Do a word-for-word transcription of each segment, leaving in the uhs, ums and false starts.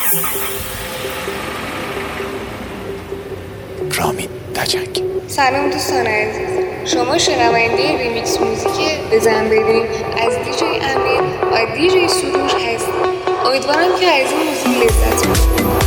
رامین تجنگ. سلام دوستان عزیز، شما شنونده ریمیکس موزیک بزن بریم از دیجی امیر و دیجی سروش هستید. امیدوارم که از این موزیک لذت ببرید.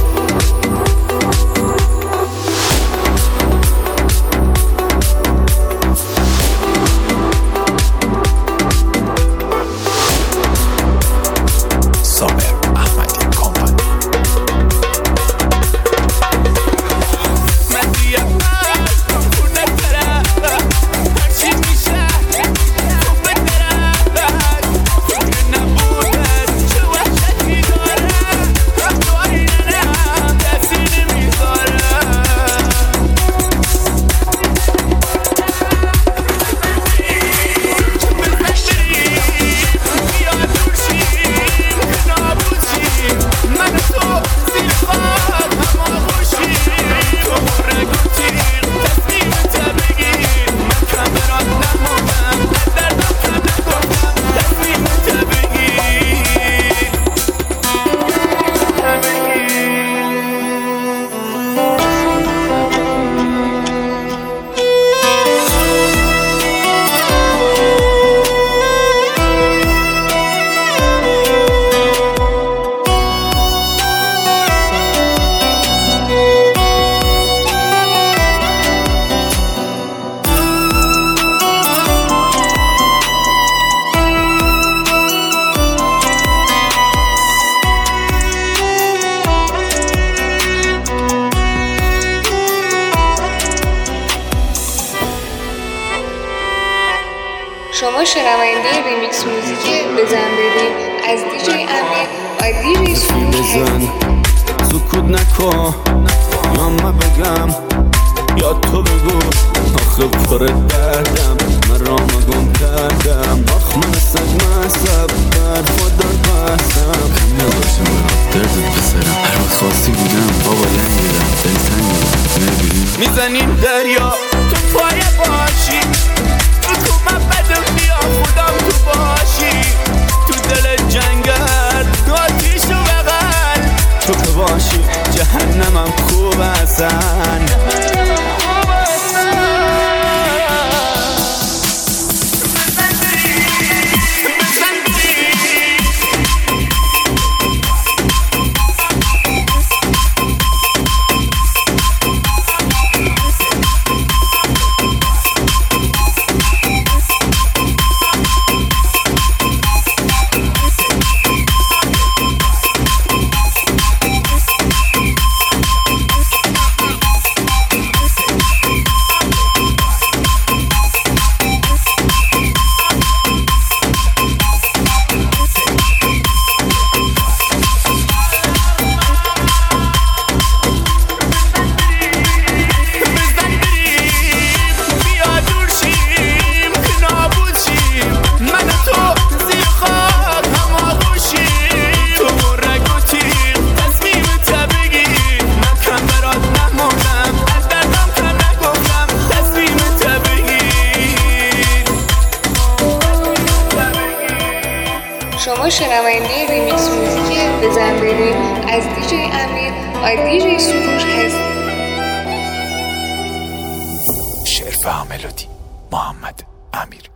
شما شنونده ریمیکس موزیک بزن بریم از دیجی امیر و دیجی سروش هستید. سکوت نکن یا من بگم یا تو بگو، آخه پر دردم من را مگم کردم، آخ من سگ مصب بر خودم بستم نباشم برام دردت بسرم، هر وقت خواستی بودم بابا لنگیدم دلتنگیدم نبینیم میزنیم دریا تو پای باشی، تو من بدم بیا خودم تو باشی، تو دل جنگل تو آتیش و بغل تو که باشی جهنمم خوب هستن. شما شنونده ریمیکس موزیک بزن بریم از دیجی امیر و دیجی سروش هستید. شعر و ملودی محمد امیر.